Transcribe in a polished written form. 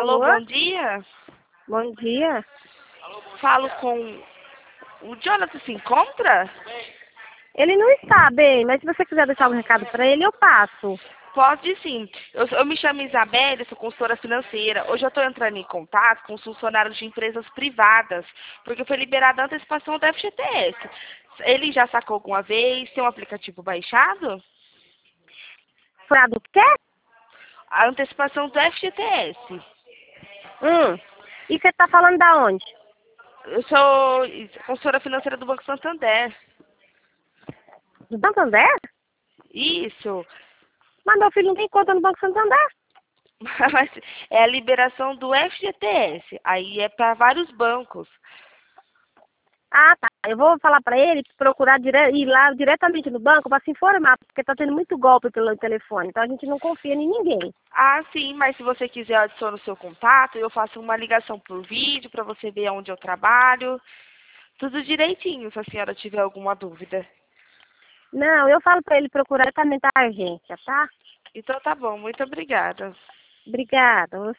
Alô, Alô? bom dia. Bom dia. Falo com o Jonathan, se encontra? Ele não está bem, mas se você quiser deixar um recado para ele, eu passo. Pode sim. Eu me chamo Isabelle, sou consultora financeira. Hoje eu estou entrando em contato com os funcionários de empresas privadas, porque foi liberada a antecipação do FGTS. Ele já sacou alguma vez? Tem um aplicativo baixado? Foi a do quê? A antecipação do FGTS. E você está falando da onde? Eu sou consultora financeira do Banco Santander. Do Banco Santander? Isso. Mas meu filho não tem conta no Banco Santander. Mas é a liberação do FGTS. Aí é para vários bancos. Ah, tá. Eu vou falar para ele procurar ir lá diretamente no banco para se informar, porque está tendo muito golpe pelo telefone. Então a gente não confia em ninguém. Ah, sim, mas se você quiser, eu adiciono o seu contato, eu faço uma ligação por vídeo para você ver onde eu trabalho. Tudo direitinho, se a senhora tiver alguma dúvida. Não, eu falo para ele procurar diretamente a agência, tá? Então tá bom, muito obrigada. Obrigada.